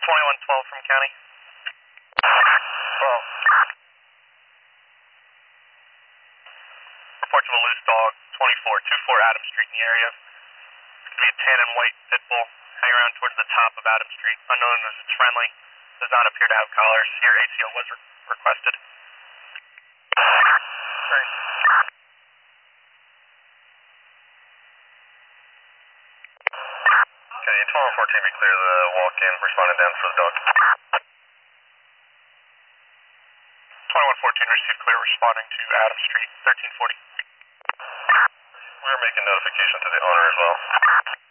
2112 from county. Well, Report to a loose dog, 2424 Adams Street in the area. It's going to be a tan and white pit bull, hanging around towards the top of Adams Street. Unknown as it's friendly. Does not appear to have collars. Your ACO was requested. great. Okay, 1214, be clear the walk-in, responding down for the dog. 2114 received clear, responding to Adams Street, 1340. We're making notification to the owner as well.